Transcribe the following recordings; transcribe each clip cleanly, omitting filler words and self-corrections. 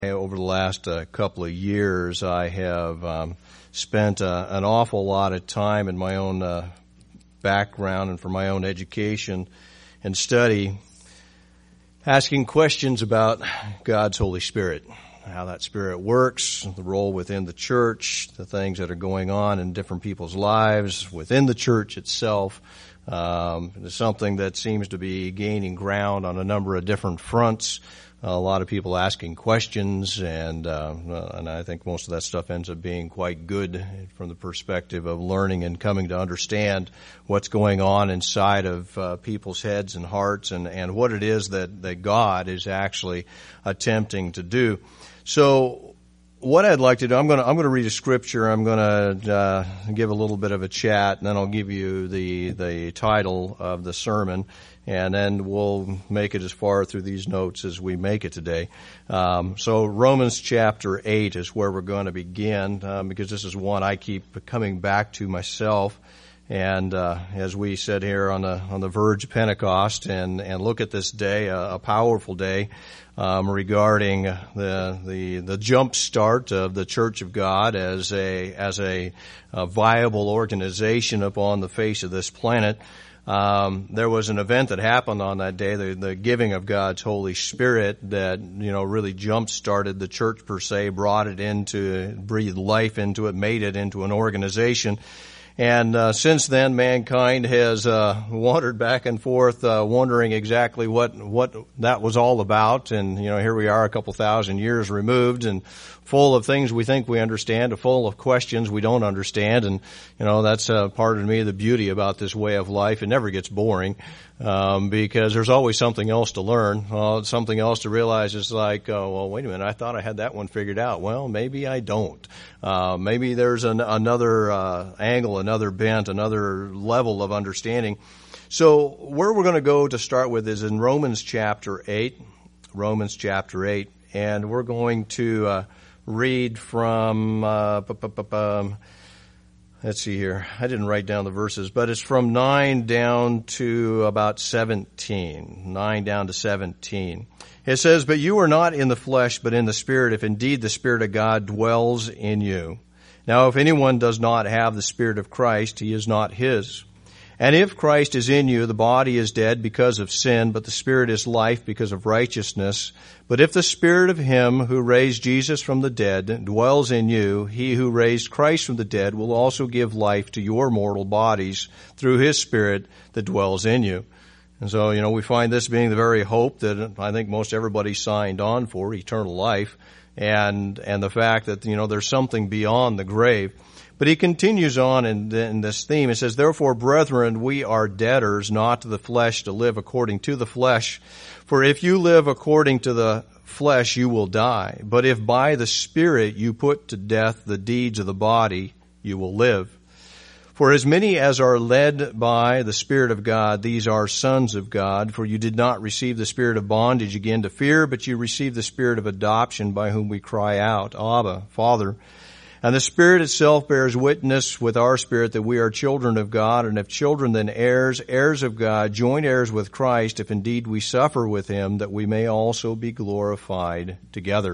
Over the last couple of years, I have spent an awful lot of time in my own background and for my own education and study asking questions about God's Holy Spirit, how that Spirit works, the role within the church, the things that are going on in different people's lives within the church itself. It's something that seems to be gaining ground on a number of different fronts. A lot of people asking questions, and I think most of that stuff ends up being quite good from the perspective of learning and coming to understand what's going on inside of people's heads and hearts, and what it is that God is actually attempting to do. So, what I'd like to do, I'm going to read a scripture. I'm going to give a little bit of a chat, and then I'll give you the title of the sermon. And then we'll make it as far through these notes as we make it today. So Romans chapter 8 is where we're going to begin, because this is one I keep coming back to myself. And as we said here on the verge of Pentecost, and look at this day, a powerful day, regarding the jump start of the Church of God as a viable organization upon the face of this planet. There was an event that happened on that day, the giving of God's Holy Spirit, that, really jump-started the church per se, breathed life into it, made it into an organization. And since then, mankind has wandered back and forth, wondering exactly what that was all about. And here we are, a couple thousand years removed, and full of things we think we understand, full of questions we don't understand. And that's pardon me, the beauty about this way of life. It never gets boring, because there's always something else to learn, something else to realize. It's like, well, wait a minute, I thought I had that one figured out. Well, maybe I don't. Maybe there's another angle, another bent, another level of understanding. So where we're going to go to start with is in Romans chapter 8, and we're going to read from, let's see here. I didn't write down the verses, but it's from 9 down to about 17. 9 down to 17. It says, "But you are not in the flesh, but in the Spirit, if indeed the Spirit of God dwells in you. Now if anyone does not have the Spirit of Christ, he is not his. And if Christ is in you, the body is dead because of sin, but the Spirit is life because of righteousness. But if the Spirit of him who raised Jesus from the dead dwells in you, he who raised Christ from the dead will also give life to your mortal bodies through his Spirit that dwells in you." And so, we find this being the very hope that I think most everybody signed on for, eternal life, and the fact that, there's something beyond the grave. But he continues on in this theme. It says, "Therefore, brethren, we are debtors not to the flesh to live according to the flesh. For if you live according to the flesh, you will die. But if by the Spirit you put to death the deeds of the body, you will live. For as many as are led by the Spirit of God, these are sons of God. For you did not receive the spirit of bondage again to fear, but you received the Spirit of adoption, by whom we cry out, Abba, Father. And the Spirit itself bears witness with our spirit that we are children of God, and if children, then heirs, heirs of God, joint heirs with Christ, if indeed we suffer with him, that we may also be glorified together."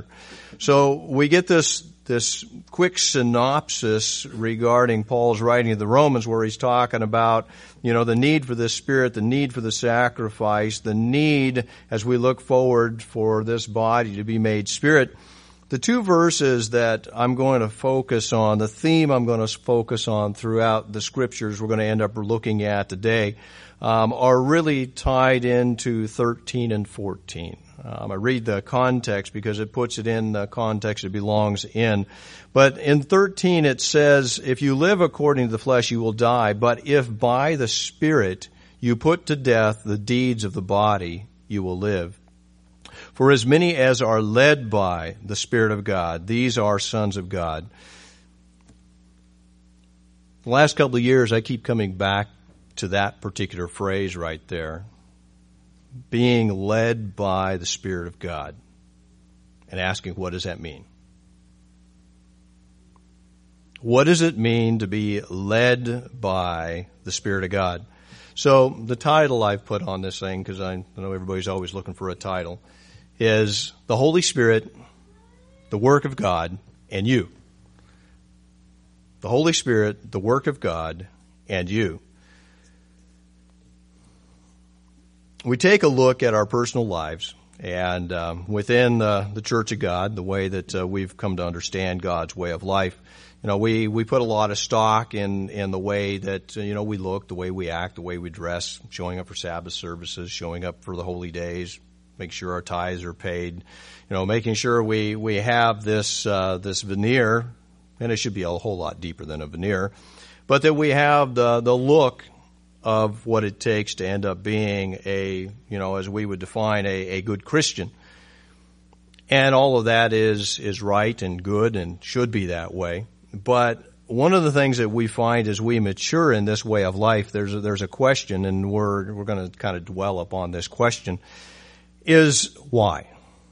So we get this quick synopsis regarding Paul's writing of the Romans, where he's talking about, the need for this Spirit, the need for the sacrifice, the need as we look forward for this body to be made spirit. The two verses that I'm going to focus on, the theme I'm going to focus on throughout the scriptures we're going to end up looking at today, are really tied into 13 and 14. I read the context because it puts it in the context it belongs in. But in 13 it says, "If you live according to the flesh, you will die. But if by the Spirit you put to death the deeds of the body, you will live. For as many as are led by the Spirit of God, these are sons of God." The last couple of years, I keep coming back to that particular phrase right there. Being led by the Spirit of God. And asking, what does that mean? What does it mean to be led by the Spirit of God? So the title I've put on this thing, because I know everybody's always looking for a title, is The Holy Spirit the work of God, and you. The Holy Spirit, the work of God, and you. We take a look at our personal lives, and within the Church of God, the way that we've come to understand God's way of life, we put a lot of stock in the way that, we look, the way we act, the way we dress, showing up for Sabbath services, showing up for the holy days, make sure our tithes are paid, making sure we have this veneer, and it should be a whole lot deeper than a veneer, but that we have the look of what it takes to end up being as we would define a good Christian. And all of that is right and good and should be that way. But one of the things that we find as we mature in this way of life, there's a question, and we're going to kind of dwell upon this question, is why?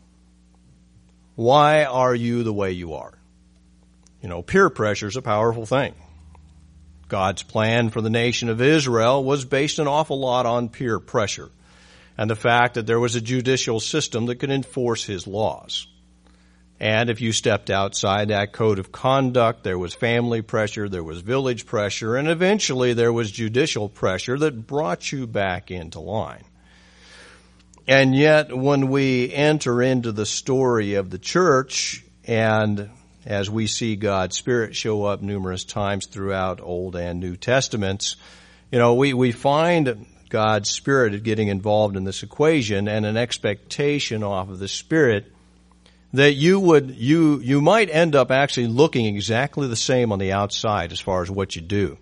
Why are you the way you are? Peer pressure is a powerful thing. God's plan for the nation of Israel was based an awful lot on peer pressure and the fact that there was a judicial system that could enforce his laws. And if you stepped outside that code of conduct, there was family pressure, there was village pressure, and eventually there was judicial pressure that brought you back into line. And yet, when we enter into the story of the church, and as we see God's Spirit show up numerous times throughout Old and New Testaments, we find God's Spirit getting involved in this equation and an expectation off of the Spirit that you might end up actually looking exactly the same on the outside as far as what you do.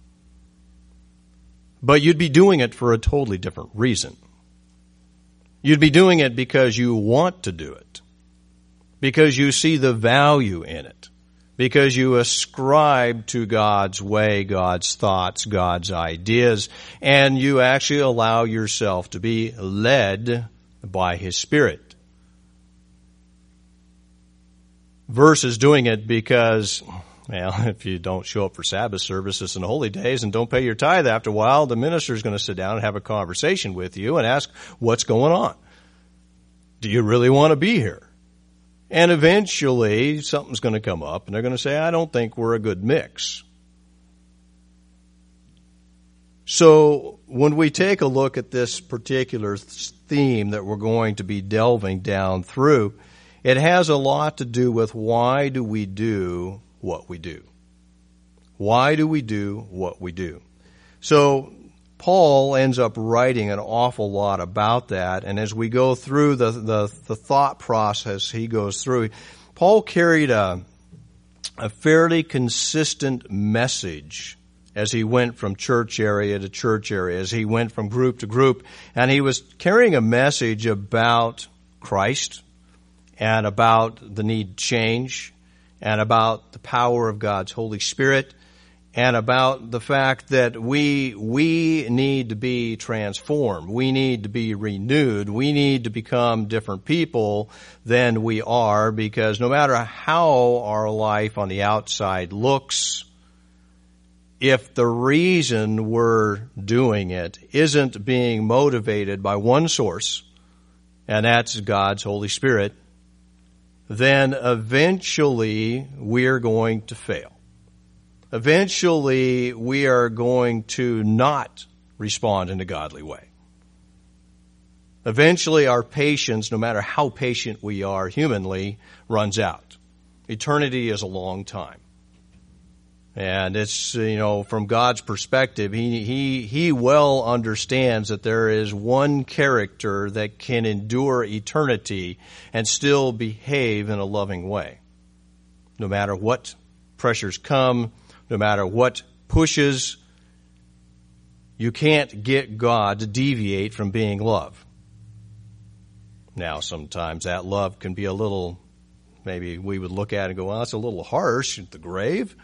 But you'd be doing it for a totally different reason. You'd be doing it because you want to do it, because you see the value in it, because you ascribe to God's way, God's thoughts, God's ideas, and you actually allow yourself to be led by His Spirit. Versus doing it because, if you don't show up for Sabbath services and holy days and don't pay your tithe after a while, the minister's going to sit down and have a conversation with you and ask, what's going on? Do you really want to be here? And eventually something's going to come up and they're going to say, I don't think we're a good mix. So when we take a look at this particular theme that we're going to be delving down through, it has a lot to do with why do we do what we do? Why do we do what we do? So Paul ends up writing an awful lot about that, and as we go through the thought process he goes through, Paul carried a fairly consistent message as he went from church area to church area, as he went from group to group, and he was carrying a message about Christ, and about the need to change, and about the power of God's Holy Spirit, and about the fact that we need to be transformed. We need to be renewed. We need to become different people than we are, because no matter how our life on the outside looks, if the reason we're doing it isn't being motivated by one source, and that's God's Holy Spirit, then eventually we're going to fail. Eventually we are going to not respond in a godly way. Eventually our patience, no matter how patient we are humanly, runs out. Eternity is a long time. And it's, from God's perspective, He well understands that there is one character that can endure eternity and still behave in a loving way. No matter what pressures come, no matter what pushes, you can't get God to deviate from being love. Now, sometimes that love can be a little, maybe we would look at it and go, well, that's a little harsh at the grave.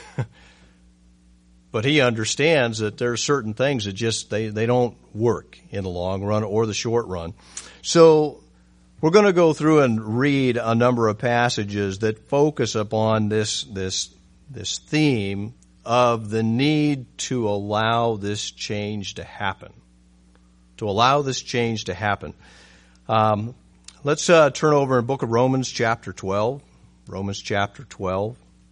But He understands that there are certain things that just they don't work in the long run or the short run. So we're going to go through and read a number of passages that focus upon this theme of the need to allow this change to happen. To allow this change to happen. Let's turn over in the book of Romans chapter 12. Romans chapter 12.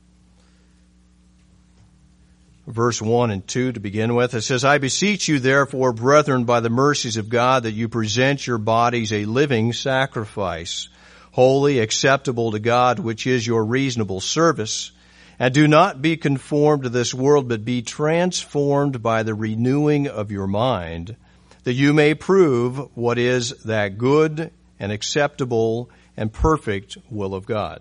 Verse 1 and 2 to begin with. It says, I beseech you therefore, brethren, by the mercies of God, that you present your bodies a living sacrifice, holy, acceptable to God, which is your reasonable service. And do not be conformed to this world, but be transformed by the renewing of your mind, that you may prove what is that good and acceptable and perfect will of God.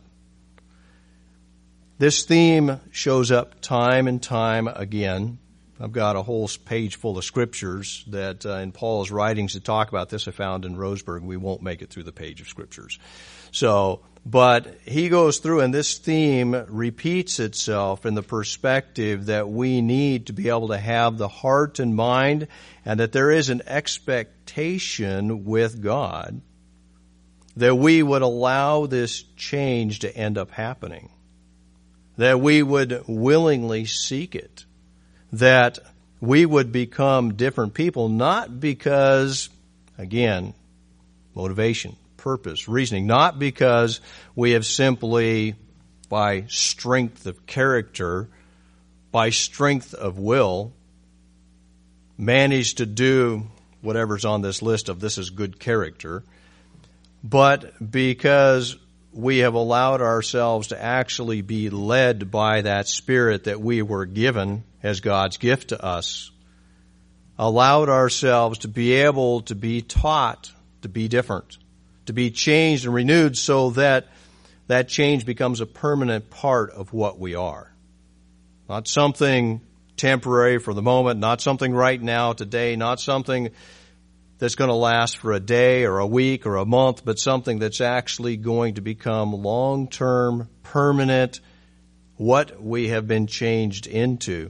This theme shows up time and time again. I've got a whole page full of scriptures that in Paul's writings that talk about this I found in Roseburg. We won't make it through the page of scriptures. But he goes through, and this theme repeats itself in the perspective that we need to be able to have the heart and mind, and that there is an expectation with God that we would allow this change to end up happening, that we would willingly seek it, that we would become different people, not because, again, motivation, purpose, reasoning, not because we have simply, by strength of character, by strength of will, managed to do whatever's on this list of this is good character, but because we have allowed ourselves to actually be led by that Spirit that we were given as God's gift to us, allowed ourselves to be able to be taught to be different, to be changed and renewed so that that change becomes a permanent part of what we are. Not something temporary for the moment, not something right now, today, not something that's going to last for a day or a week or a month, but something that's actually going to become long-term, permanent, what we have been changed into.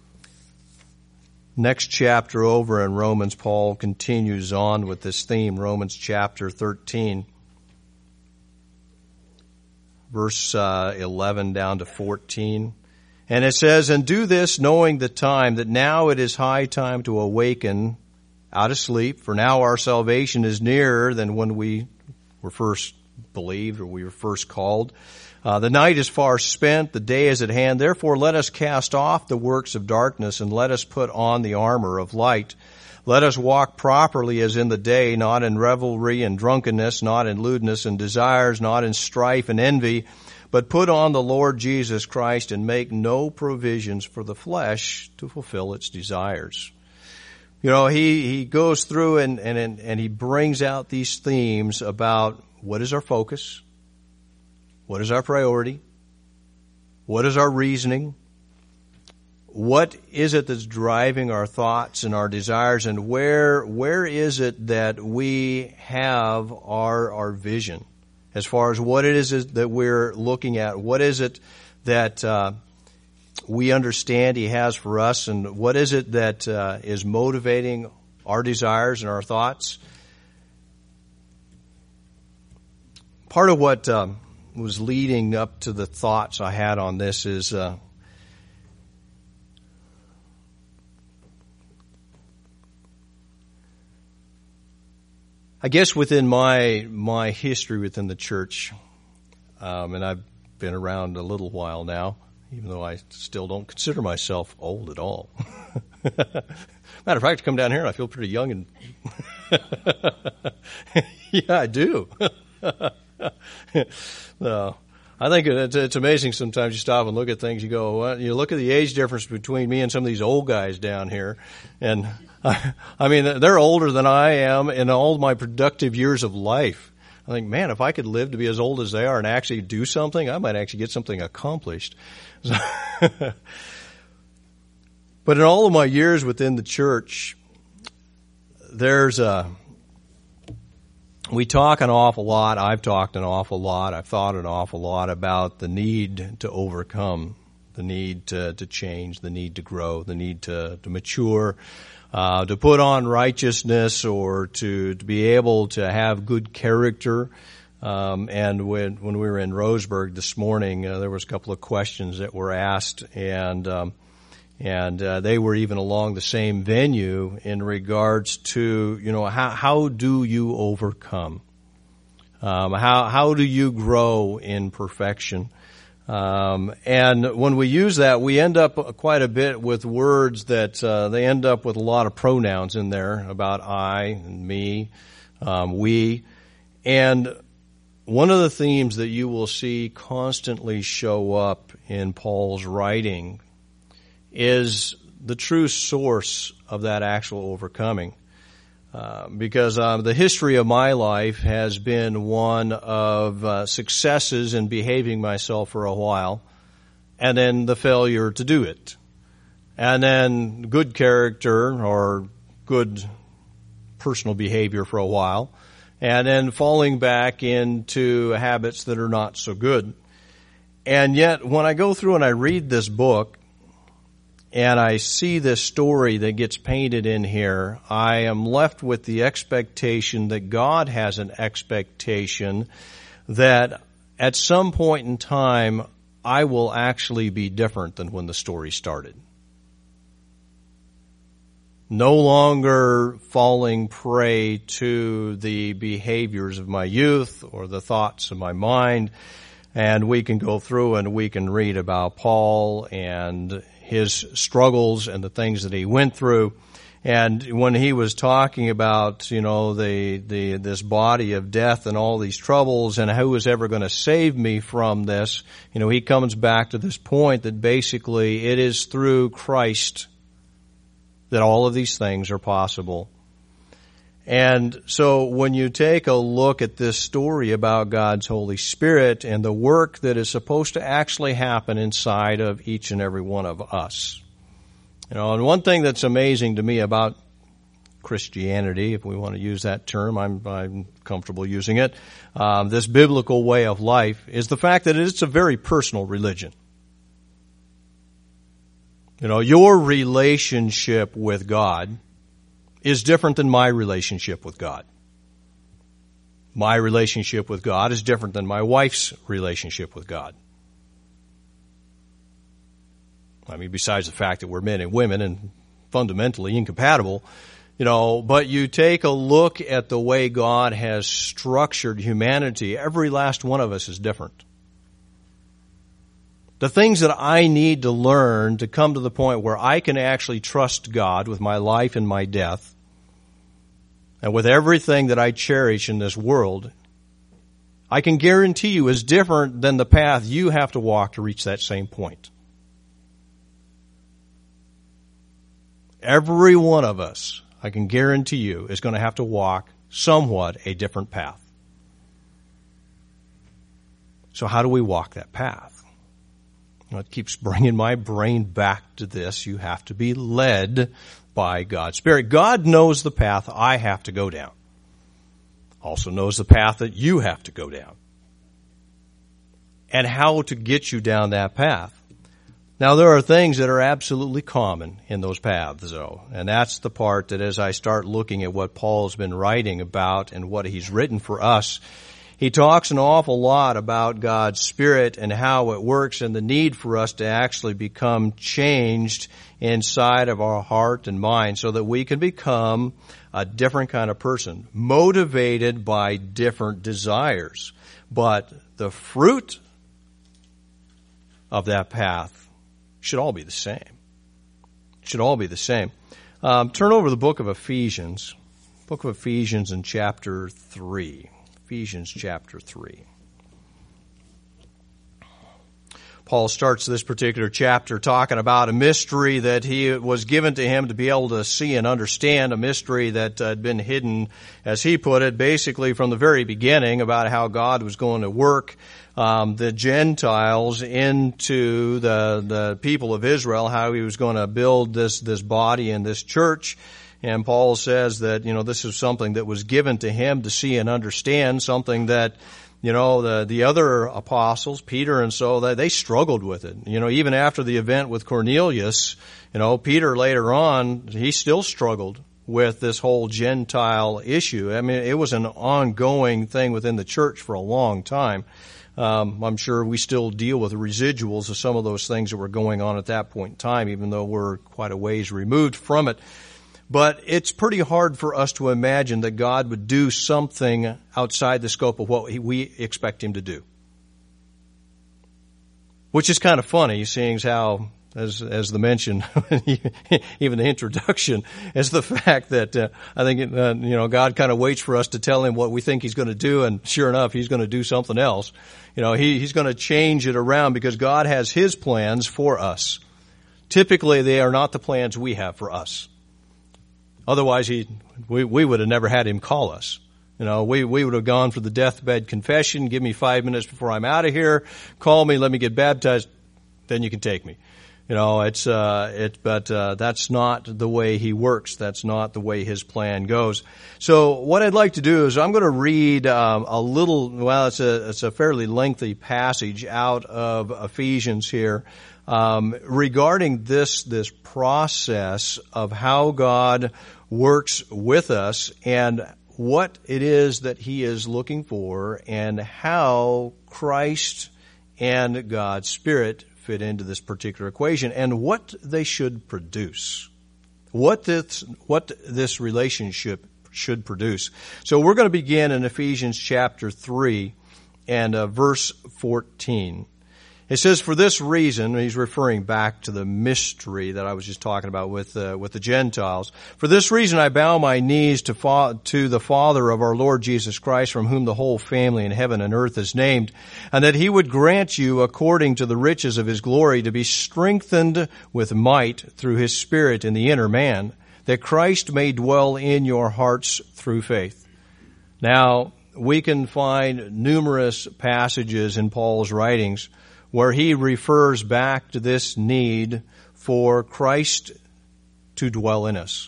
Next chapter over in Romans, Paul continues on with this theme, Romans chapter 13, verse 11 down to 14. And it says, and do this knowing the time, that now it is high time to awaken out of sleep, for now our salvation is nearer than when we were first believed or we were first called. The night is far spent, the day is at hand. Therefore let us cast off the works of darkness and let us put on the armor of light. Let us walk properly as in the day, not in revelry and drunkenness, not in lewdness and desires, not in strife and envy, but put on the Lord Jesus Christ and make no provisions for the flesh to fulfill its desires. You know, he goes through and he brings out these themes about what is our focus, what is our priority, what is our reasoning, what is it that's driving our thoughts and our desires, and where is it that we have our vision as far as what it is that we're looking at, what is it that we understand he has for us, and what is it that is motivating our desires and our thoughts. Part of what was leading up to the thoughts I had on this is I guess within my history within the church, and I've been around a little while now, even though I still don't consider myself old at all. Matter of fact, I come down here and I feel pretty young and yeah, I do. No, I think it's amazing sometimes you stop and look at things, you go, well, you look at the age difference between me and some of these old guys down here, and I mean, they're older than I am in all my productive years of life. I think, man, if I could live to be as old as they are and actually do something, I might actually get something accomplished. But in all of my years within the church, we talk an awful lot. I've talked an awful lot. I've thought an awful lot about the need to overcome, the need to change, the need to grow, the need to mature, to put on righteousness, or to be able to have good character. And when we were in Roseburg this morning, there was a couple of questions that were asked, and they were even along the same venue in regards to, how do you overcome? How do you grow in perfection? And when we use that, we end up quite a bit with words that they end up with a lot of pronouns in there about I and me, we. And one of the themes that you will see constantly show up in Paul's writing is the true source of that actual overcoming. Because the history of my life has been one of successes in behaving myself for a while, and then the failure to do it. And then good character or good personal behavior for a while, and then falling back into habits that are not so good. And yet, when I go through and I read this book, and I see this story that gets painted in here, I am left with the expectation that God has an expectation that at some point in time, I will actually be different than when the story started. No longer falling prey to the behaviors of my youth or the thoughts of my mind. And we can go through and we can read about Paul and his struggles and the things that he went through. And when he was talking about, this body of death and all these troubles and who is ever going to save me from this, he comes back to this point that basically it is through Christ that all of these things are possible. And so when you take a look at this story about God's Holy Spirit and the work that is supposed to actually happen inside of each and every one of us, and one thing that's amazing to me about Christianity, if we want to use that term, I'm comfortable using it, this biblical way of life, is the fact that it's a very personal religion. Your relationship with God is different than my relationship with God. My relationship with God is different than my wife's relationship with God. I mean, besides the fact that we're men and women and fundamentally incompatible, but you take a look at the way God has structured humanity, every last one of us is different. The things that I need to learn to come to the point where I can actually trust God with my life and my death, and with everything that I cherish in this world, I can guarantee you is different than the path you have to walk to reach that same point. Every one of us, I can guarantee you, is going to have to walk somewhat a different path. So how do we walk that path? It keeps bringing my brain back to this. You have to be led by God's Spirit. God knows the path I have to go down. Also knows the path that you have to go down. And how to get you down that path. Now, there are things that are absolutely common in those paths, though. And that's the part that as I start looking at what Paul's been writing about and what he's written for us, he talks an awful lot about God's Spirit and how it works and the need for us to actually become changed inside of our heart and mind so that we can become a different kind of person, motivated by different desires. But the fruit of that path should all be the same. Should all be the same. Turn over the book of Ephesians. Book of Ephesians in chapter 3. Ephesians chapter 3. Paul starts this particular chapter talking about a mystery that he was given to him to be able to see and understand, a mystery that had been hidden, as he put it, basically from the very beginning about how God was going to work the Gentiles into the people of Israel, how he was going to build this body and this church. And Paul says that, this is something that was given to him to see and understand, something that, the other apostles, Peter and so, they struggled with it. Even after the event with Cornelius, Peter later on, he still struggled with this whole Gentile issue. I mean, it was an ongoing thing within the church for a long time. I'm sure we still deal with the residuals of some of those things that were going on at that point in time, even though we're quite a ways removed from it. But it's pretty hard for us to imagine that God would do something outside the scope of what we expect Him to do. Which is kind of funny, seeing how, as the mention, even the introduction, is the fact that I think God kind of waits for us to tell Him what we think He's going to do, and sure enough, He's going to do something else. He's going to change it around because God has His plans for us. Typically, they are not the plans we have for us. Otherwise, we would have never had Him call us. We would have gone for the deathbed confession. Give me 5 minutes before I'm out of here. Call me. Let me get baptized. Then you can take me. But that's not the way He works. That's not the way His plan goes. So what I'd like to do is I'm going to read it's a fairly lengthy passage out of Ephesians here regarding this process of how God works with us and what it is that He is looking for and how Christ and God's Spirit fit into this particular equation and what they should produce. What this relationship should produce. So we're going to begin in Ephesians chapter 3 and verse 14. It says, for this reason, he's referring back to the mystery that I was just talking about with the Gentiles. For this reason I bow my knees to the Father of our Lord Jesus Christ, from whom the whole family in heaven and earth is named, and that He would grant you, according to the riches of His glory, to be strengthened with might through His Spirit in the inner man, that Christ may dwell in your hearts through faith. Now, we can find numerous passages in Paul's writings where he refers back to this need for Christ to dwell in us.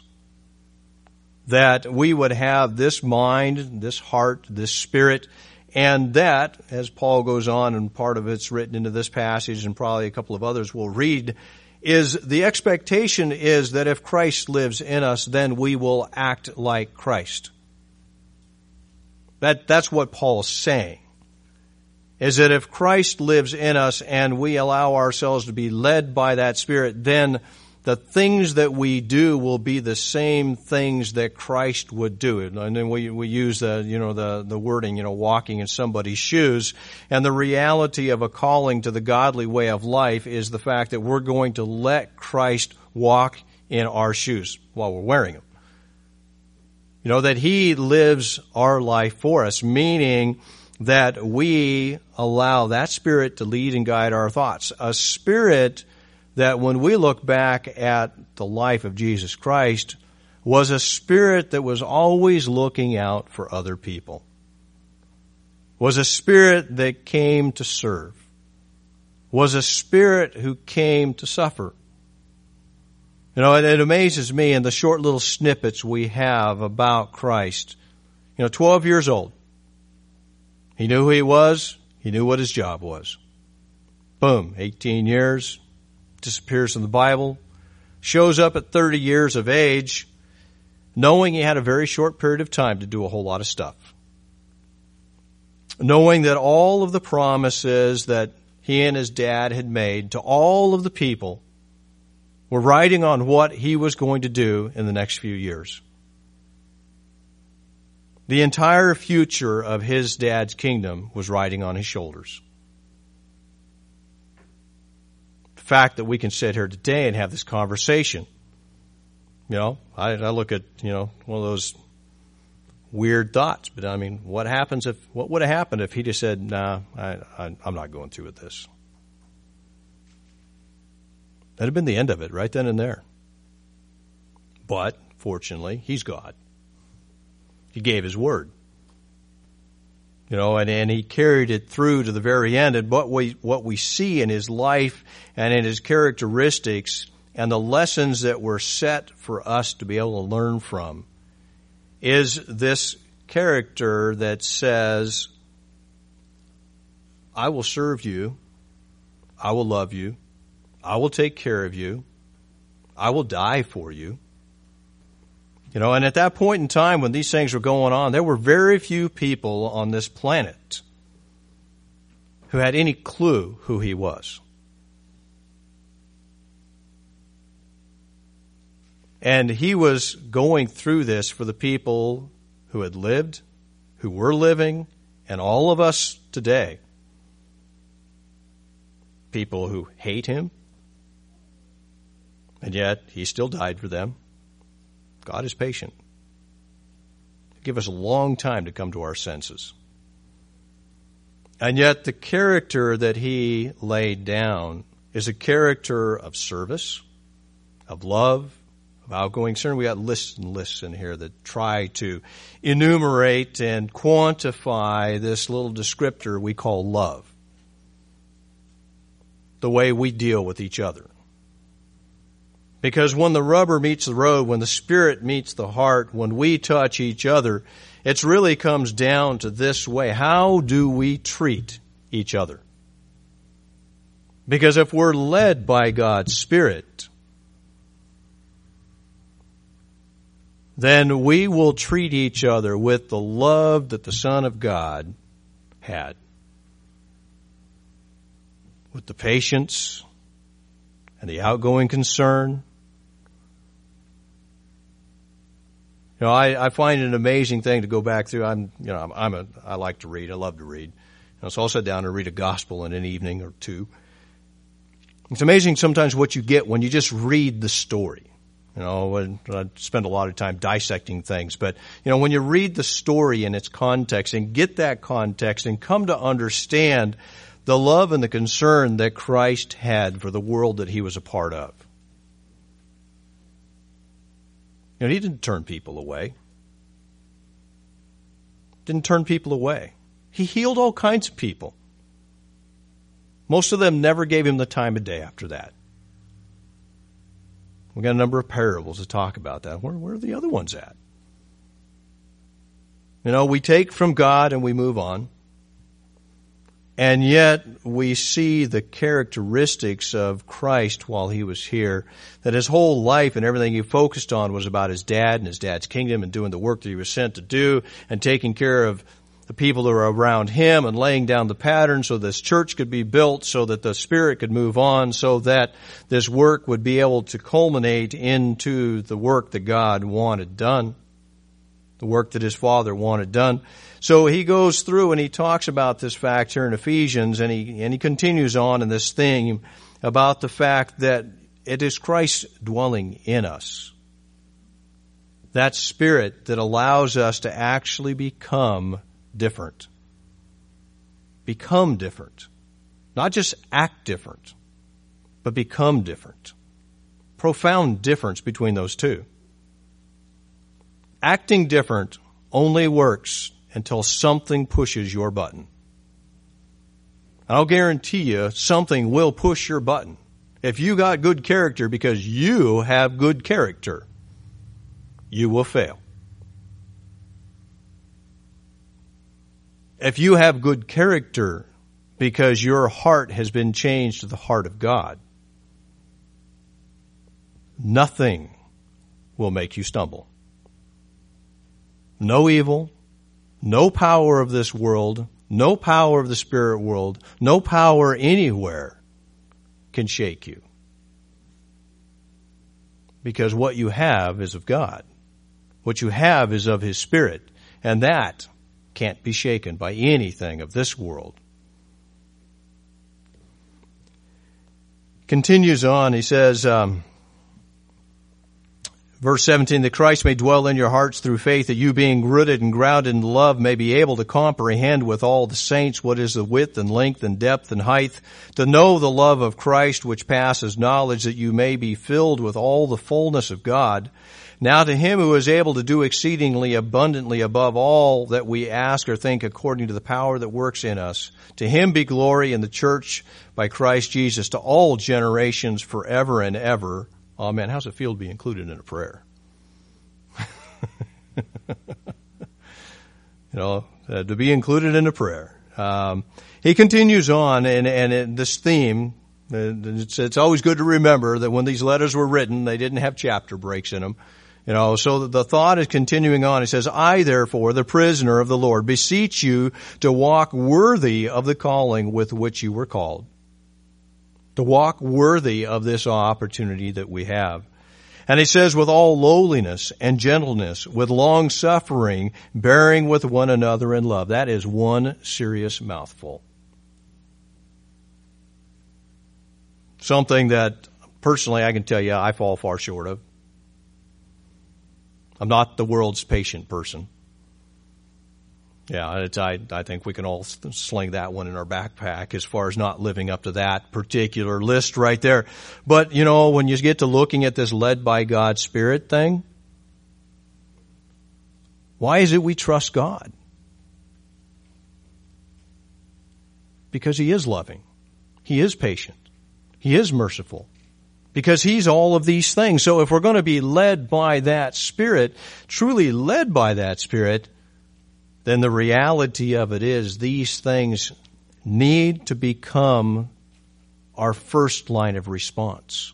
That we would have this mind, this heart, this spirit, and that, as Paul goes on, and part of it's written into this passage and probably a couple of others we'll read, is the expectation is that if Christ lives in us, then we will act like Christ. That's what Paul's saying. Is that if Christ lives in us and we allow ourselves to be led by that Spirit, then the things that we do will be the same things that Christ would do. And then we use the wording, walking in somebody's shoes. And the reality of a calling to the godly way of life is the fact that we're going to let Christ walk in our shoes while we're wearing them. That He lives our life for us, meaning that we allow that Spirit to lead and guide our thoughts. A Spirit that when we look back at the life of Jesus Christ was a Spirit that was always looking out for other people. Was a Spirit that came to serve. Was a Spirit who came to suffer. It amazes me in the short little snippets we have about Christ. 12 years old. He knew who He was. He knew what His job was. Boom, 18 years, disappears from the Bible, shows up at 30 years of age, knowing he had a very short period of time to do a whole lot of stuff. Knowing that all of the promises that he and his dad had made to all of the people were riding on what he was going to do in the next few years. The entire future of his dad's kingdom was riding on his shoulders. The fact that we can sit here today and have this conversation, I look at, one of those weird thoughts, but what would have happened if he just said, nah, I'm not going through with this? That'd have been the end of it right then and there. But, fortunately, He's God. He gave His word. And He carried it through to the very end. And what we see in His life and in His characteristics and the lessons that were set for us to be able to learn from is this character that says, I will serve you. I will love you. I will take care of you. I will die for you. And at that point in time when these things were going on, there were very few people on this planet who had any clue who He was. And he was going through this for the people who had lived, who were living, and all of us today. People who hate him, and yet he still died for them. God is patient. Give us a long time to come to our senses. And yet the character that he laid down is a character of service, of love, of outgoing concern. We got lists and lists in here that try to enumerate and quantify this little descriptor we call love. The way we deal with each other. Because when the rubber meets the road, when the spirit meets the heart, when we touch each other, it really comes down to this way. How do we treat each other? Because if we're led by God's Spirit, then we will treat each other with the love that the Son of God had. With the patience and the outgoing concern. You know, I find it an amazing thing to go back through. I like to read. I love to read. So I'll sit down and read a gospel in an evening or two. It's amazing sometimes what you get when you just read the story. You know, I spend a lot of time dissecting things, but you know, when you read the story in its context and get that context and come to understand the love and the concern that Christ had for the world that he was a part of. You know, he didn't turn people away. Didn't turn people away. He healed all kinds of people. Most of them never gave him the time of day after that. We've got a number of parables to talk about that. Where are the other ones at? You know, we take from God and we move on. And yet we see the characteristics of Christ while he was here, that his whole life and everything he focused on was about his dad and his dad's kingdom and doing the work that he was sent to do and taking care of the people that were around him and laying down the pattern so this church could be built, so that the Spirit could move on, so that this work would be able to culminate into the work that God wanted done, the work that his Father wanted done. So he goes through and he talks about this fact here in Ephesians, and he continues on in this theme about the fact that it is Christ dwelling in us. That Spirit that allows us to actually become different. Become different. Not just act different, but become different. Profound difference between those two. Acting different only works until something pushes your button. I'll guarantee you something will push your button. If you got good character because you have good character, you will fail. If you have good character because your heart has been changed to the heart of God, nothing will make you stumble. No evil, no power of this world, no power of the spirit world, no power anywhere can shake you. Because what you have is of God. What you have is of His Spirit. And that can't be shaken by anything of this world. Continues on, he says, verse 17, that Christ may dwell in your hearts through faith, that you being rooted and grounded in love may be able to comprehend with all the saints what is the width and length and depth and height, to know the love of Christ which passes knowledge, that you may be filled with all the fullness of God. Now to Him who is able to do exceedingly abundantly above all that we ask or think according to the power that works in us, to Him be glory in the church by Christ Jesus to all generations forever and ever. Amen. How's it feel to be included in a prayer? To be included in a prayer. He continues on, and this theme, it's always good to remember that when these letters were written, they didn't have chapter breaks in them. So the thought is continuing on. It says, I therefore, the prisoner of the Lord, beseech you to walk worthy of the calling with which you were called. To walk worthy of this opportunity that we have. And he says, with all lowliness and gentleness, with long suffering, bearing with one another in love. That is one serious mouthful. Something that personally I can tell you I fall far short of. I'm not the world's patient person. Yeah, I think we can all sling that one in our backpack as far as not living up to that particular list right there. But, when you get to looking at this led by God's Spirit thing, why is it we trust God? Because He is loving. He is patient. He is merciful. Because He's all of these things. So if we're going to be led by that Spirit, truly led by that Spirit, then the reality of it is these things need to become our first line of response.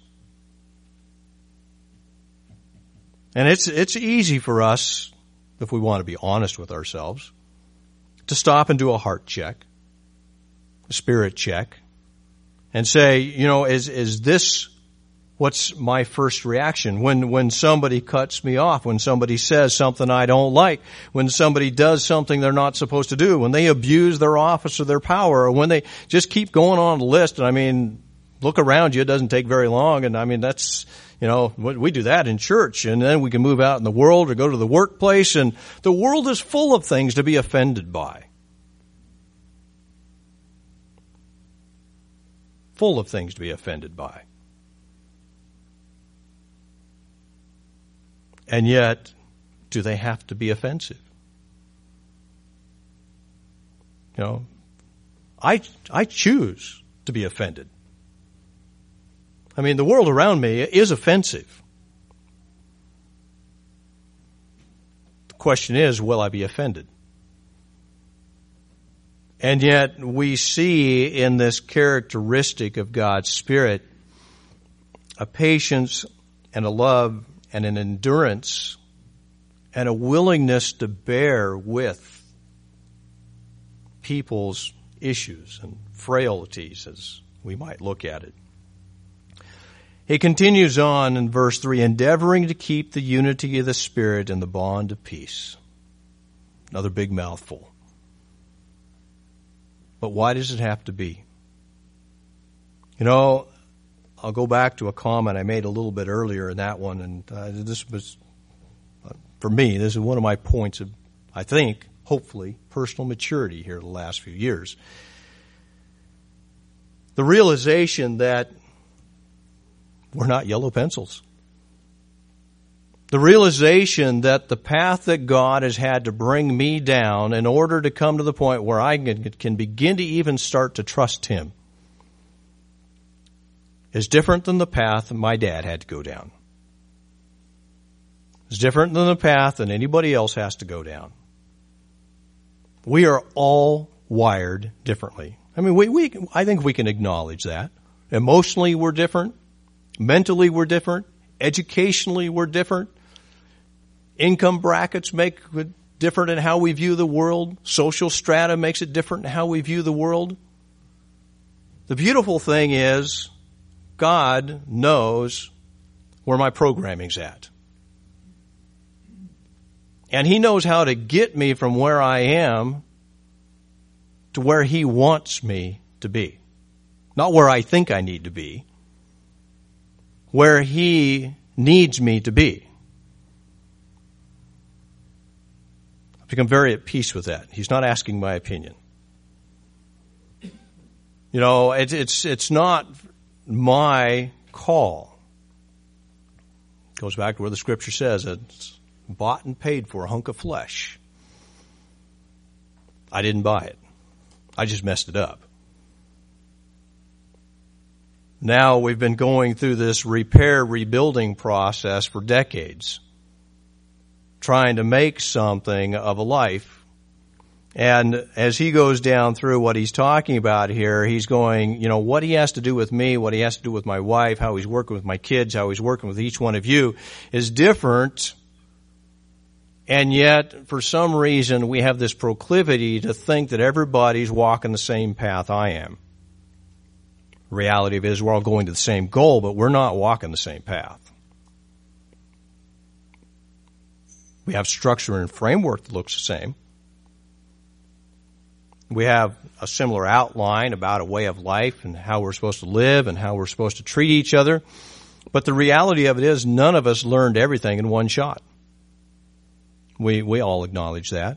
And it's easy for us, if we want to be honest with ourselves, to stop and do a heart check, a spirit check, and say, is this what's my first reaction when somebody cuts me off, when somebody says something I don't like, when somebody does something they're not supposed to do, when they abuse their office or their power, or when they just keep going on the list. And look around you. It doesn't take very long. And that's, we do that in church, and then we can move out in the world or go to the workplace, and the world is full of things to be offended by. Full of things to be offended by. And yet, do they have to be offensive? I choose to be offended. The world around me is offensive. The question is, will I be offended? And yet, we see in this characteristic of God's Spirit a patience and a love and an endurance and a willingness to bear with people's issues and frailties, as we might look at it. He continues on in verse 3, endeavoring to keep the unity of the Spirit in the bond of peace. Another big mouthful. But why does it have to be? I'll go back to a comment I made a little bit earlier in that one, and this was, for me, this is one of my points of, I think, hopefully, personal maturity here the last few years. The realization that we're not yellow pencils. The realization that the path that God has had to bring me down in order to come to the point where I can begin to even start to trust Him is different than the path my dad had to go down. It's different than the path that anybody else has to go down. We are all wired differently. I think we can acknowledge that. Emotionally, we're different. Mentally, we're different. Educationally, we're different. Income brackets make it different in how we view the world. Social strata makes it different in how we view the world. The beautiful thing is, God knows where my programming's at. And He knows how to get me from where I am to where He wants me to be. Not where I think I need to be. Where He needs me to be. I've become very at peace with that. He's not asking my opinion. It's not my call. It goes back to where the Scripture says it's bought and paid for a hunk of flesh. I didn't buy it. I just messed it up. Now we've been going through this rebuilding process for decades, trying to make something of a life. And as he goes down through what he's talking about here, he's going, what he has to do with me, what he has to do with my wife, how he's working with my kids, how he's working with each one of you is different. And yet, for some reason, we have this proclivity to think that everybody's walking the same path I am. The reality of it is we're all going to the same goal, but we're not walking the same path. We have structure and framework that looks the same. We have a similar outline about a way of life and how we're supposed to live and how we're supposed to treat each other. But the reality of it is none of us learned everything in one shot. We all acknowledge that.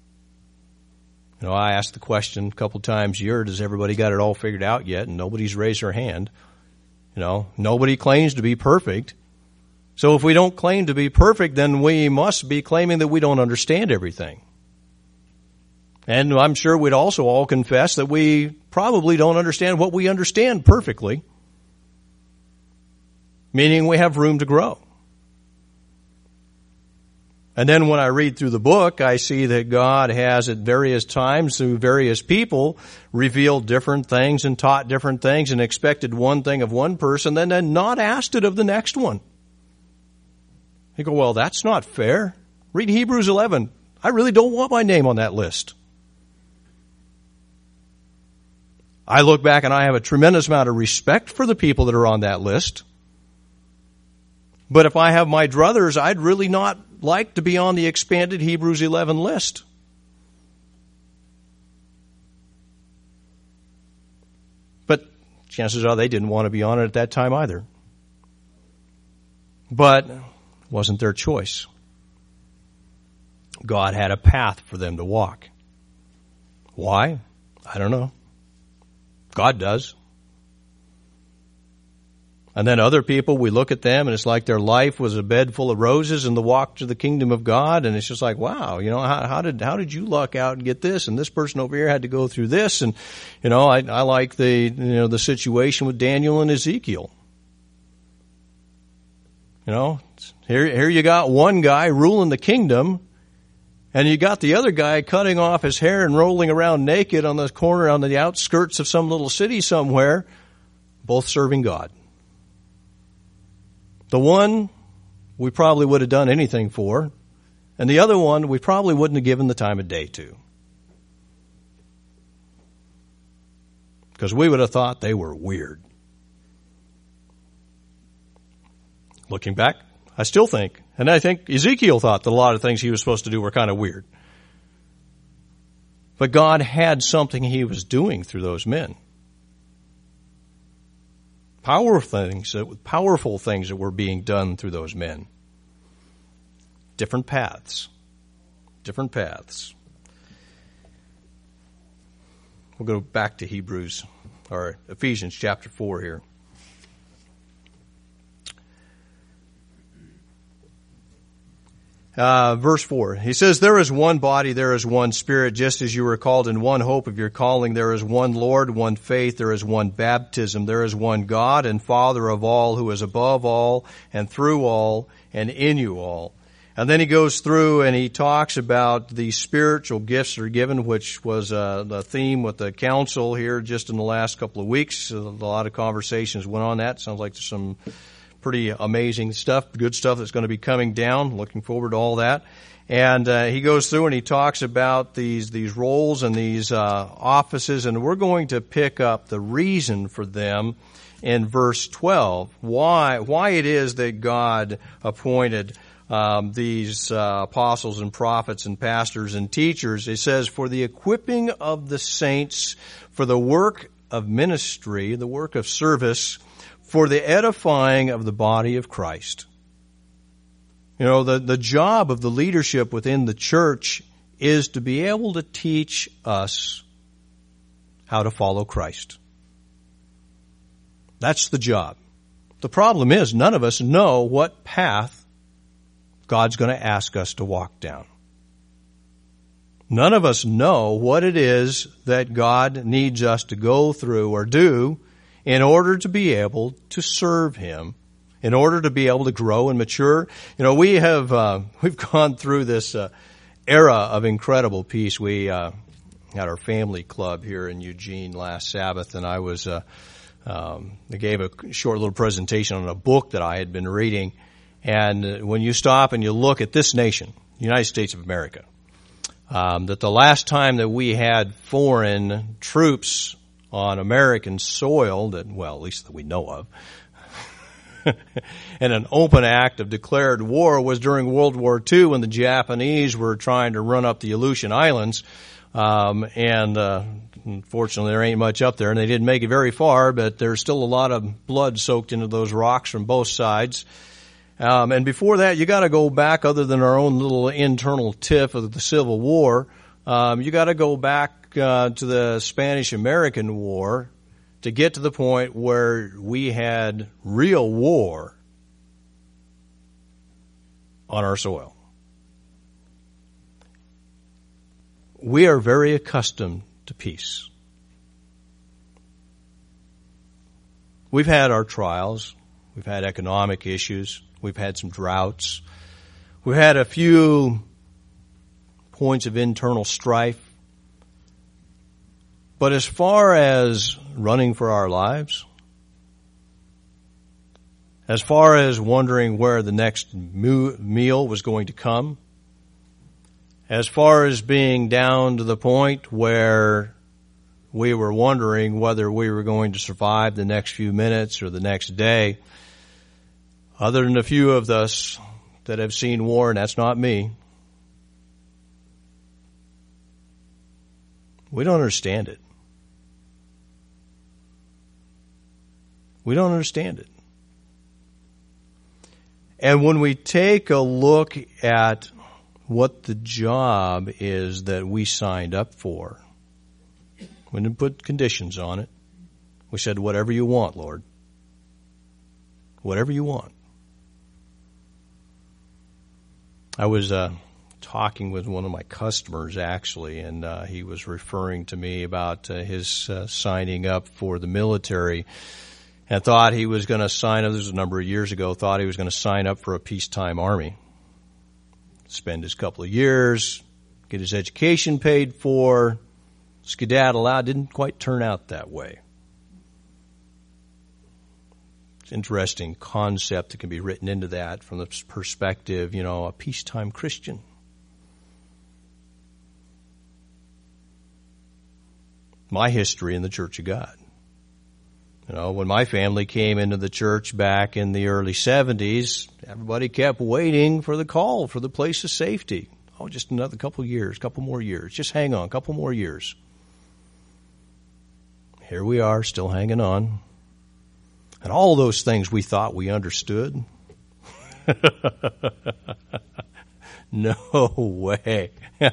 I asked the question a couple times a year, does everybody got it all figured out yet? And nobody's raised their hand. Nobody claims to be perfect. So if we don't claim to be perfect, then we must be claiming that we don't understand everything. And I'm sure we'd also all confess that we probably don't understand what we understand perfectly, meaning we have room to grow. And then when I read through the book, I see that God has at various times through various people revealed different things and taught different things and expected one thing of one person and then not asked it of the next one. You go, well, that's not fair. Read Hebrews 11. I really don't want my name on that list. I look back and I have a tremendous amount of respect for the people that are on that list. But if I have my druthers, I'd really not like to be on the expanded Hebrews 11 list. But chances are they didn't want to be on it at that time either. But it wasn't their choice. God had a path for them to walk. Why? I don't know. God does. And then other people, we look at them and it's like their life was a bed full of roses and the walk to the kingdom of God. And it's just like, wow, how did you luck out and get this? And this person over here had to go through this. And, I like the situation with Daniel and Ezekiel. Here you got one guy ruling the kingdom and you got the other guy cutting off his hair and rolling around naked on the corner on the outskirts of some little city somewhere, both serving God. The one we probably would have done anything for, and the other one we probably wouldn't have given the time of day to. Because we would have thought they were weird. Looking back, I still think, and I think Ezekiel thought that a lot of things he was supposed to do were kind of weird. But God had something he was doing through those men. Powerful things that were being done through those men. Different paths. We'll go back to Ephesians chapter 4 here. Verse 4, he says, there is one body, there is one Spirit, just as you were called in one hope of your calling. There is one Lord, one faith, there is one baptism. There is one God and Father of all, who is above all and through all and in you all. And then he goes through and he talks about the spiritual gifts that are given, which was the theme with the council here just in the last couple of weeks. A lot of conversations went on that. Sounds like there's some pretty amazing stuff, good stuff that's going to be coming down. Looking forward to all that. And he goes through and he talks about these roles and these offices, and we're going to pick up the reason for them in verse 12. Why it is that God appointed these apostles and prophets and pastors and teachers. It says, for the equipping of the saints, for the work of ministry, the work of service, for the edifying of the body of Christ. The job of the leadership within the church is to be able to teach us how to follow Christ. That's the job. The problem is none of us know what path God's going to ask us to walk down. None of us know what it is that God needs us to go through or do in order to be able to serve Him, in order to be able to grow and mature. We've gone through this era of incredible peace. We had our family club here in Eugene last Sabbath, and I gave a short little presentation on a book that I had been reading. And when you stop and you look at this nation, the United States of America, that the last time that we had foreign troops on American soil at least that we know of, And an open act of declared war was during World War II when the Japanese were trying to run up the Aleutian Islands. Unfortunately, there ain't much up there, and they didn't make it very far, but there's still a lot of blood soaked into those rocks from both sides. And before that, you got to go back, other than our own little internal tiff of the Civil War, you got to go back to the Spanish-American War to get to the point where we had real war on our soil. We are very accustomed to peace. We've had our trials. We've had economic issues. We've had some droughts. We've had a few points of internal strife. But as far as running for our lives, as far as wondering where the next meal was going to come, as far as being down to the point where we were wondering whether we were going to survive the next few minutes or the next day, other than a few of us that have seen war, and that's not me, we don't understand it. We don't understand it. And when we take a look at what the job is that we signed up for, we didn't put conditions on it. We said, whatever you want, Lord. Whatever you want. I was talking with one of my customers, actually, and he was referring to me about his signing up for the military, and thought he was going to sign up, this was a number of years ago, thought he was going to sign up for a peacetime army. Spend his couple of years, get his education paid for, skedaddle out. Didn't quite turn out that way. It's an interesting concept that can be written into that from the perspective, a peacetime Christian. My history in the Church of God. When my family came into the church back in the early 70s, everybody kept waiting for the call for the place of safety. Oh, just another couple more years. Just hang on, a couple more years. Here we are, still hanging on. And all those things we thought we understood. No way.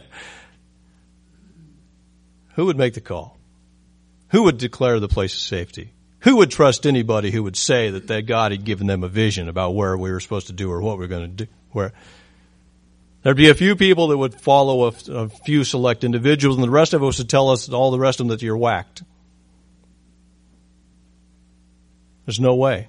Who would make the call? Who would declare the place of safety? Who would trust anybody who would say that God had given them a vision about where we were supposed to do or what we were going to do? There'd be a few people that would follow a few select individuals, and the rest of us would tell us, all the rest of them, that you're whacked. There's no way.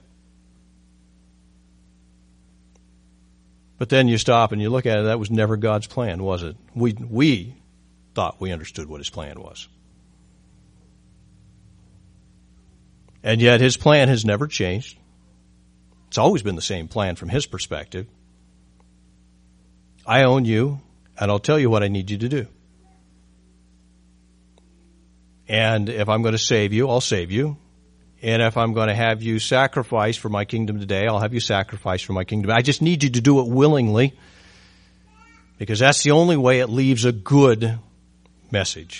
But then you stop and you look at it, that was never God's plan, was it? We thought we understood what His plan was. And yet His plan has never changed. It's always been the same plan from His perspective. I own you, and I'll tell you what I need you to do. And if I'm going to save you, I'll save you. And if I'm going to have you sacrifice for my kingdom today, I'll have you sacrifice for my kingdom. I just need you to do it willingly, because that's the only way it leaves a good message,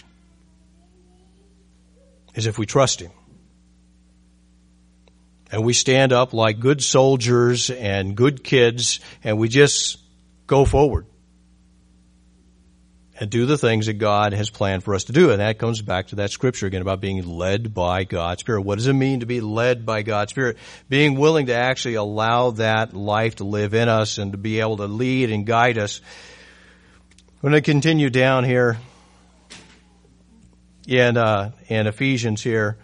is if we trust Him. And we stand up like good soldiers and good kids, and we just go forward and do the things that God has planned for us to do. And that comes back to that scripture again about being led by God's Spirit. What does it mean to be led by God's Spirit? Being willing to actually allow that life to live in us and to be able to lead and guide us. I'm going to continue down here in Ephesians here.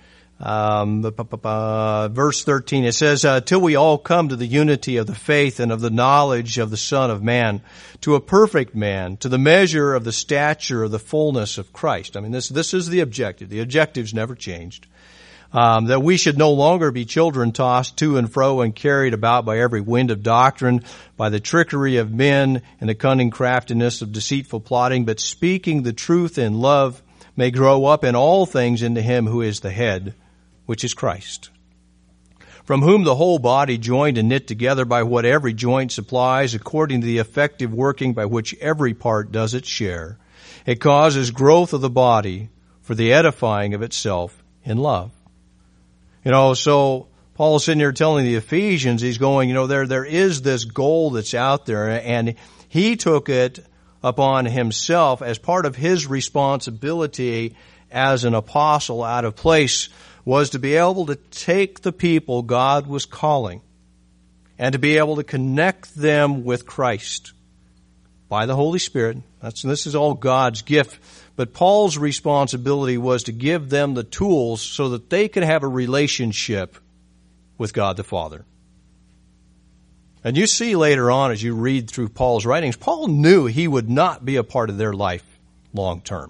Verse 13, it says, till we all come to the unity of the faith and of the knowledge of the Son of Man, to a perfect man, to the measure of the stature of the fullness of Christ. I mean, this is the objective. The objective's never changed. That we should no longer be children tossed to and fro and carried about by every wind of doctrine, by the trickery of men and the cunning craftiness of deceitful plotting, but speaking the truth in love may grow up in all things into Him who is the head, which is Christ, from whom the whole body, joined and knit together by what every joint supplies, according to the effective working by which every part does its share, it causes growth of the body for the edifying of itself in love. So Paul's sitting here telling the Ephesians, he's going, there is this goal that's out there, and he took it upon himself as part of his responsibility as an apostle out of place, was to be able to take the people God was calling and to be able to connect them with Christ by the Holy Spirit. This is all God's gift. But Paul's responsibility was to give them the tools so that they could have a relationship with God the Father. And you see later on as you read through Paul's writings, Paul knew he would not be a part of their life long term.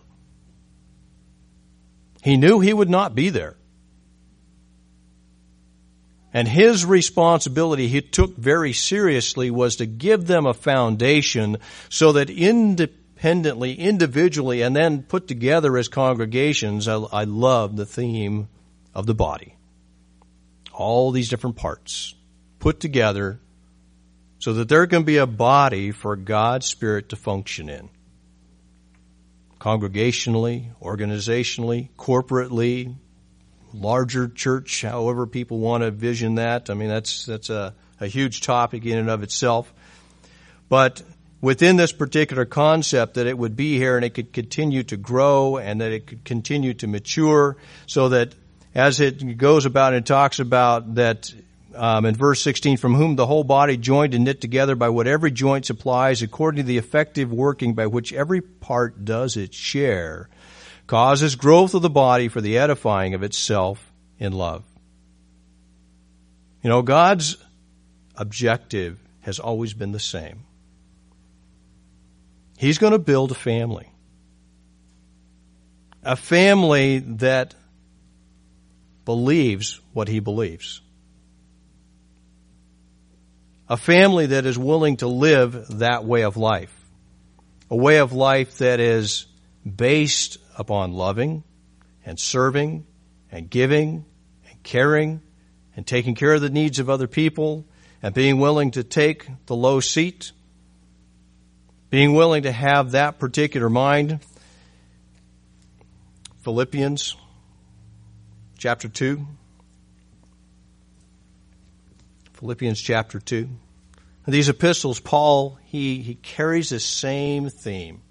He knew he would not be there. And his responsibility he took very seriously was to give them a foundation so that independently, individually, and then put together as congregations, I love the theme of the body. All these different parts put together so that there can be a body for God's Spirit to function in. Congregationally, organizationally, corporately, larger church, however people want to vision that. I mean, that's a huge topic in and of itself. But within this particular concept, that it would be here and it could continue to grow and that it could continue to mature, so that as it goes about and talks about that in verse 16, from whom the whole body, joined and knit together by what every joint supplies, according to the effective working by which every part does its share, causes growth of the body for the edifying of itself in love. God's objective has always been the same. He's going to build a family. A family that believes what he believes. A family that is willing to live that way of life. A way of life that is based upon loving and serving and giving and caring and taking care of the needs of other people and being willing to take the low seat, being willing to have that particular mind. Philippians chapter 2. Philippians chapter 2. These epistles, Paul, he carries the same theme.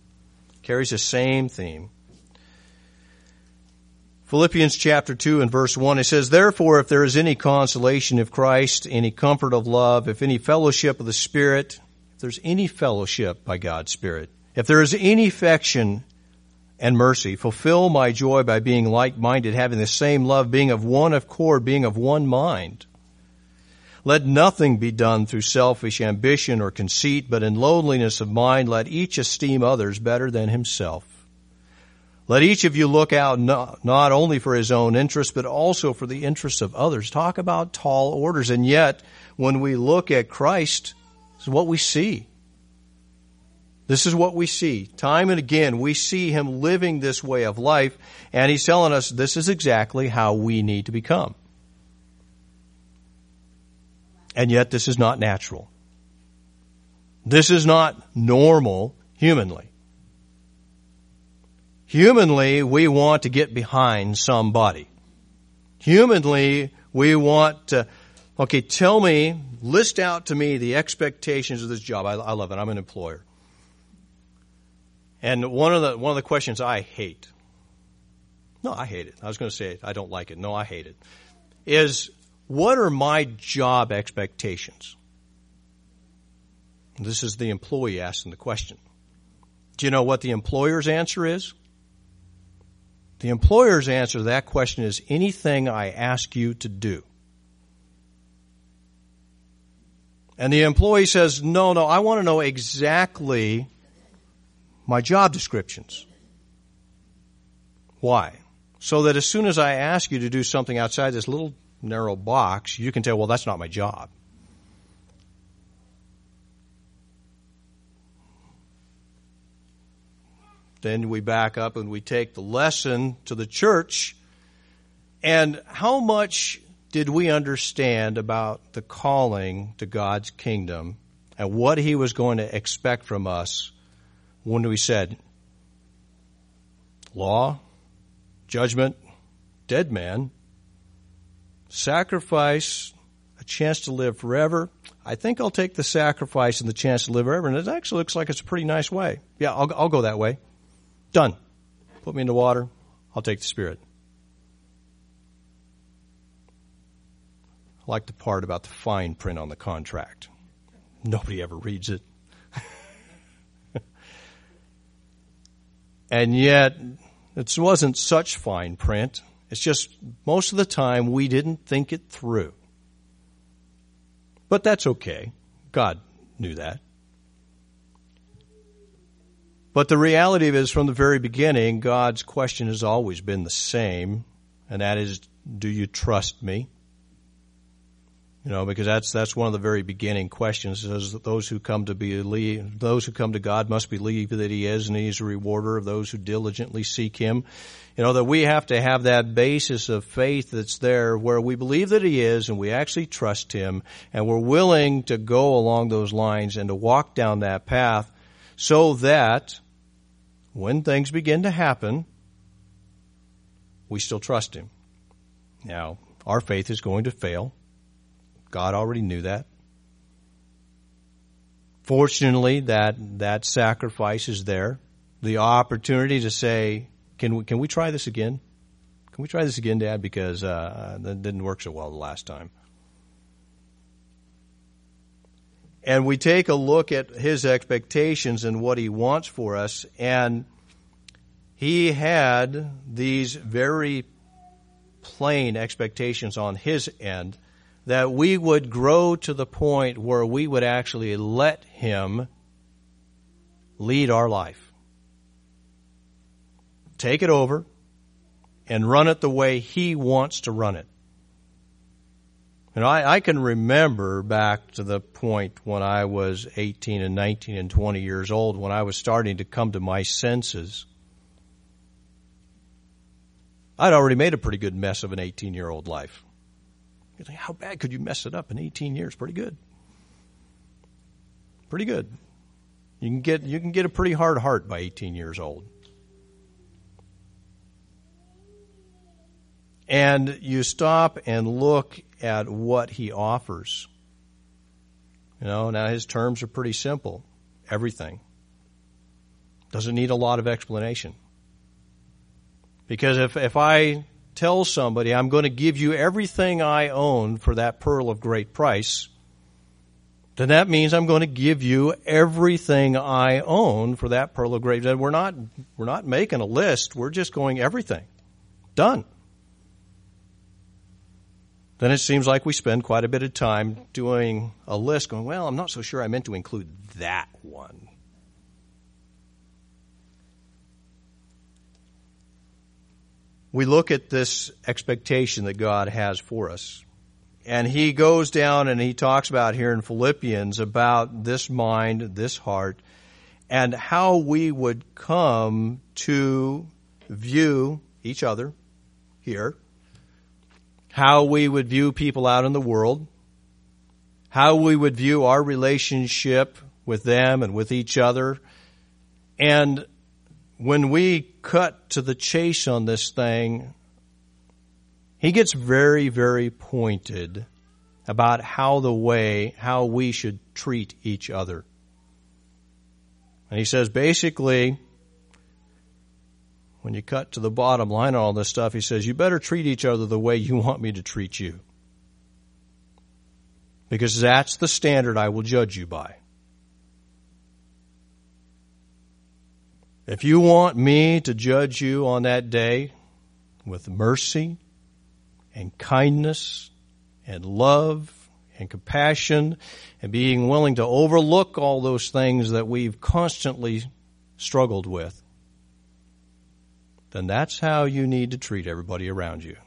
Philippians chapter 2 and verse 1, it says, therefore, if there is any consolation of Christ, any comfort of love, if any fellowship of the Spirit, if there's any fellowship by God's Spirit, if there is any affection and mercy, fulfill my joy by being like-minded, having the same love, being of one accord, being of one mind. Let nothing be done through selfish ambition or conceit, but in lowliness of mind let each esteem others better than himself. Let each of you look out not only for his own interest, but also for the interests of others. Talk about tall orders. And yet, when we look at Christ, this is what we see. This is what we see. Time and again, we see him living this way of life, and he's telling us this is exactly how we need to become. And yet this is not natural. This is not normal humanly. Humanly, we want to get behind somebody. Humanly, we want to, list out to me the expectations of this job. I love it. I'm an employer. And one of the questions I hate, no, I hate it. I was going to say I don't like it. No, I hate it, is, what are my job expectations? This is the employee asking the question. Do you know what the employer's answer is? The employer's answer to that question is anything I ask you to do. And the employee says, no, I want to know exactly my job descriptions. Why? So that as soon as I ask you to do something outside this little narrow box, you can tell, well, that's not my job. Then we back up and we take the lesson to the church. And how much did we understand about the calling to God's kingdom and what he was going to expect from us when we said, law, judgment, dead man, sacrifice, a chance to live forever. I think I'll take the sacrifice and the chance to live forever. And it actually looks like it's a pretty nice way. Yeah, I'll go that way. Done. Put me in the water. I'll take the Spirit. I like the part about the fine print on the contract. Nobody ever reads it. And yet, it wasn't such fine print. It's just most of the time we didn't think it through. But that's okay. God knew that. But the reality of it is, from the very beginning, God's question has always been the same, and that is, do you trust me? You know, because that's one of the very beginning questions. It says that those who come to God must believe that he is, and he is a rewarder of those who diligently seek him. You know, that we have to have that basis of faith that's there where we believe that he is and we actually trust him, and we're willing to go along those lines and to walk down that path so that when things begin to happen, we still trust him. Now, our faith is going to fail. God already knew that. Fortunately, that sacrifice is there. The opportunity to say, can we try this again? Can we try this again, Dad? Because that didn't work so well the last time. And we take a look at his expectations and what he wants for us. And he had these very plain expectations on his end, that we would grow to the point where we would actually let him lead our life. Take it over and run it the way he wants to run it. And I can remember back to the point when I was 18 and 19 and 20 years old, when I was starting to come to my senses. I'd already made a pretty good mess of an 18-year-old life. You think, how bad could you mess it up in 18 years? Pretty good. Pretty good. You can get a pretty hard heart by 18 years old. And you stop and look at what he offers. You know, now his terms are pretty simple. Everything. Doesn't need a lot of explanation. Because if I tell somebody I'm going to give you everything I own for that pearl of great price, then that means I'm going to give you everything I own for that pearl of great price. We're not making a list. We're just going everything. Done. Then it seems like we spend quite a bit of time doing a list going, well, I'm not so sure I meant to include that one. We look at this expectation that God has for us. And he goes down and he talks about here in Philippians about this mind, this heart, and how we would come to view each other here, how we would view people out in the world, how we would view our relationship with them and with each other. And when we cut to the chase on this thing, he gets very, very pointed about how we should treat each other. And he says basically, when you cut to the bottom line on all this stuff, he says, you better treat each other the way you want me to treat you. Because that's the standard I will judge you by. If you want me to judge you on that day with mercy and kindness and love and compassion and being willing to overlook all those things that we've constantly struggled with, then that's how you need to treat everybody around you.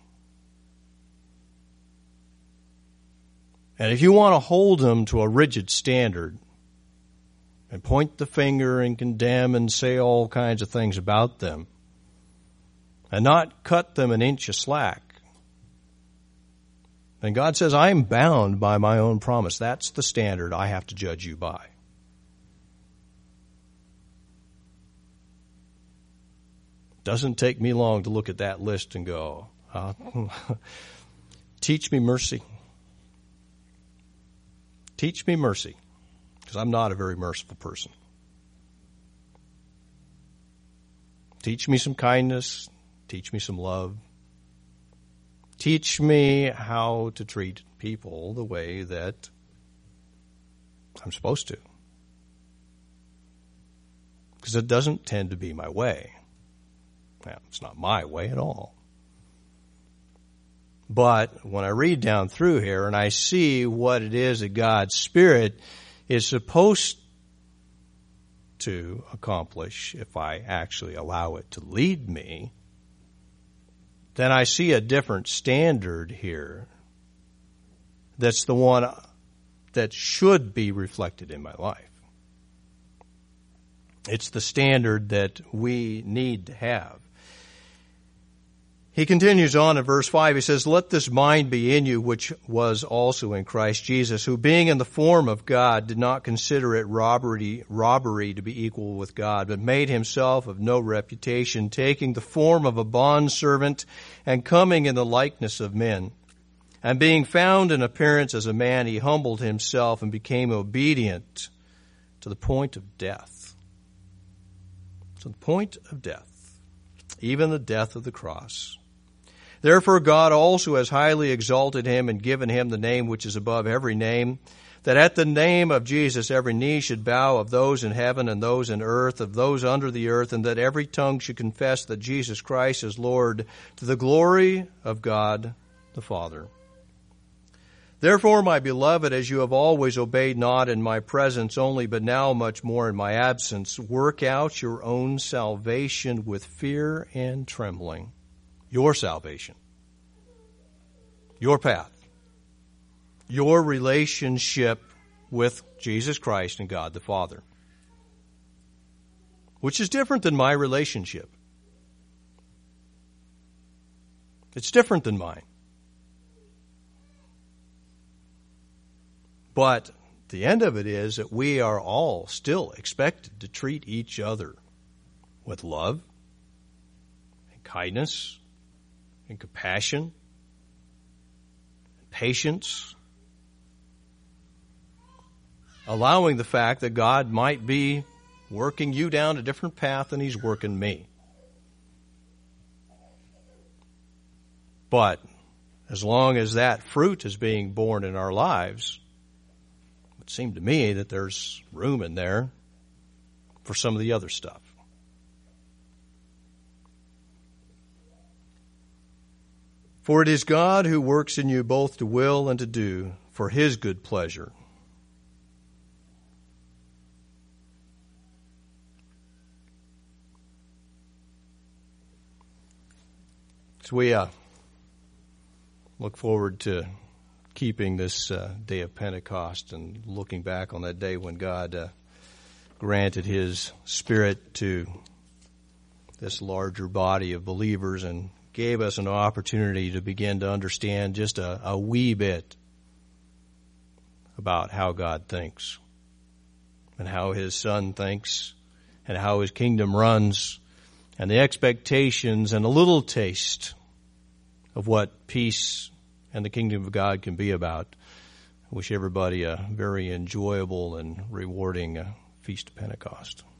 And if you want to hold them to a rigid standard and point the finger and condemn and say all kinds of things about them and not cut them an inch of slack, And God says, I am bound by my own promise. That's the standard I have to judge you by. Doesn't take me long to look at that list and go, teach me mercy. Teach me mercy, because I'm not a very merciful person. Teach me some kindness. Teach me some love. Teach me how to treat people the way that I'm supposed to. Because it doesn't tend to be my way. Now, it's not my way at all. But when I read down through here and I see what it is that God's Spirit is supposed to accomplish if I actually allow it to lead me, then I see a different standard here that's the one that should be reflected in my life. It's the standard that we need to have. He continues on in verse 5. He says, let this mind be in you, which was also in Christ Jesus, who being in the form of God did not consider it robbery to be equal with God, but made himself of no reputation, taking the form of a bondservant and coming in the likeness of men. And being found in appearance as a man, he humbled himself and became obedient to the point of death. To the point of death, even the death of the cross. Therefore God also has highly exalted him and given him the name which is above every name, that at the name of Jesus every knee should bow, of those in heaven and those in earth, of those under the earth, and that every tongue should confess that Jesus Christ is Lord, to the glory of God the Father. Therefore, my beloved, as you have always obeyed, not in my presence only, but now much more in my absence, work out your own salvation with fear and trembling. Your salvation, your path, your relationship with Jesus Christ and God the Father, which is different than my relationship. It's different than mine. But the end of it is that we are all still expected to treat each other with love and kindness and compassion, and patience, allowing the fact that God might be working you down a different path than he's working me. But as long as that fruit is being born in our lives, it seemed to me that there's room in there for some of the other stuff. For it is God who works in you both to will and to do for his good pleasure. So we look forward to keeping this day of Pentecost and looking back on that day when God granted his Spirit to this larger body of believers and gave us an opportunity to begin to understand just a wee bit about how God thinks and how his Son thinks and how his kingdom runs and the expectations and a little taste of what peace and the kingdom of God can be about. I wish everybody a very enjoyable and rewarding Feast of Pentecost.